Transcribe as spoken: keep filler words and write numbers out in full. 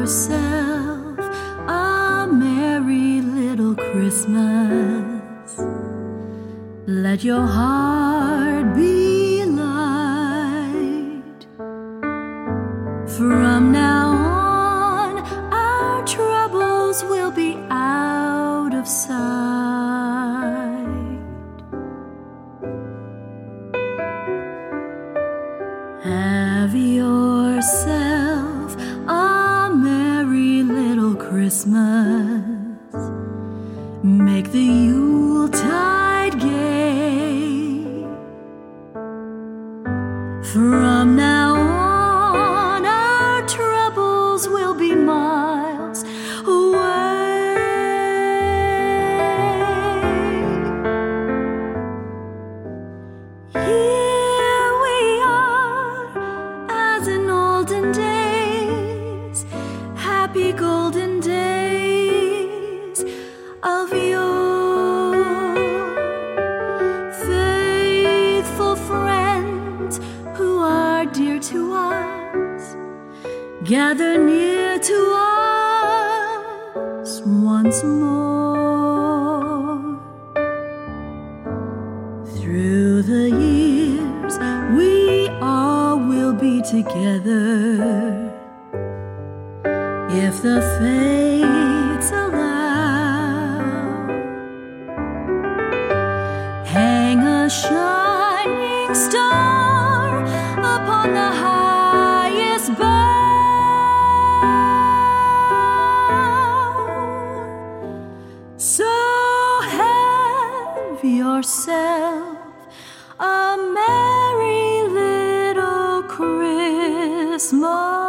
yourself a merry little Christmas. Let your heart be light. From now on, our troubles will be out of sight. Have yourself a merry little Christmas. Make the Yuletide gay. From now on, our troubles will be miles away. Here we are, as in olden days, happy golden days of yore. Faithful friends who are dear to us, gather near to us once more. Through the years, we all will be together, if the fates allow. Hang a shining star upon the highest bough. So have yourself a merry little Christmas.